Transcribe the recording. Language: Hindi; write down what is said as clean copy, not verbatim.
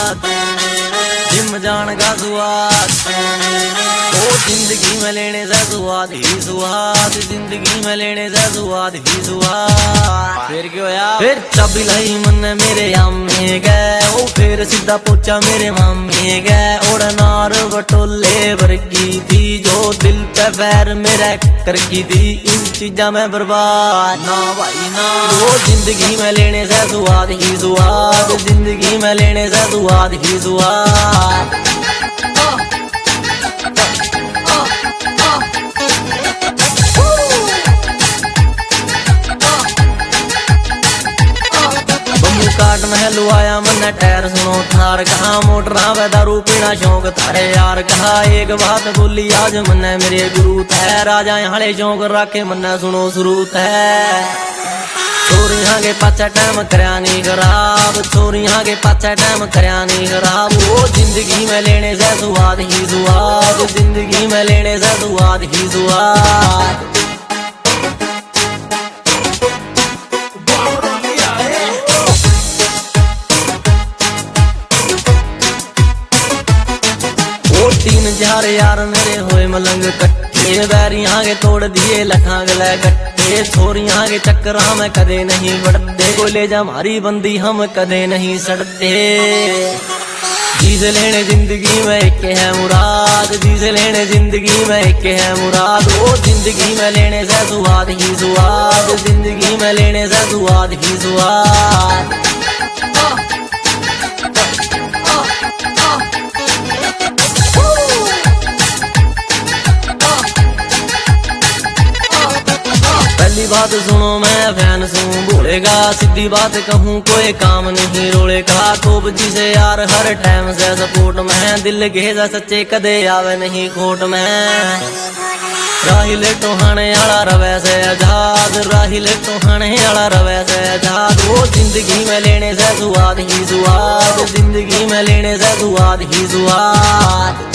स्वाद, जिम जान का स्वाद, ओ जिंदगी में लेने से स्वाद ही स्वाद, जिंदगी में लेने से स्वाद ही स्वाद। फिर क्यों यार, फिर चाबी लाई मन मेरे आमे गए, ओ फिर सीधा पोचा मेरे मामे गए। और नार बटोले वर्गी थी जो दिल पे पैर मेरा कर की थी, इन चीजा में बर्बाद ना भाई ना। वो जिंदगी में लेने से स्वाद ही स्वाद, जिंदगी में लेने से स्वाद ही स्वाद। काट में लुआया मन टायर सुनो थार, कहा मोटरा व दारू पीना शौक थारे यार। कहा एक बात बोली आज मन मेरे गुरु है, राजा यहाँ शौक राखे मन सुनो शुरू है। चोरियां के पाछा टाइम करया नहीं खराब, चोरियां के पाछा टाइम करया नहीं खराब। वो जिंदगी में लेने से स्वाद ही स्वाद, जिंदगी में लेने से स्वाद ही स्वाद। तीन चार यार मेरे होए मलंग कट्टे, बैरियां के तोड़ दिए लखा गले गट्टे। छोरियां के चक्करा में कदे नहीं बढ़ते, कोले जा हमारी बंदी हम कदे नहीं सड़ते। जीज लेने जिंदगी में एक है मुराद, जीज लेने जिंदगी में एक है मुराद। वो जिंदगी में लेने से स्वाद ही स्वाद, जिंदगी में लेने से स्वाद ही स्वाद। पहली बात सुनो मैं फैन हूँ भोलेगा, सीधी बात कहूँ कोई काम नहीं रोलेगा। खूब जी से यार हर टाइम से सपोर्ट में, दिल घेजा सच्चे कदे आवे नहीं खोट में। राहिल टोहाने आला रवे से आजाद, राहिल टोहाने आला रवे से आजाद। वो जिंदगी में लेने से स्वाद ही स्वाद, जिंदगी में लेने से स्वाद ही स्वाद।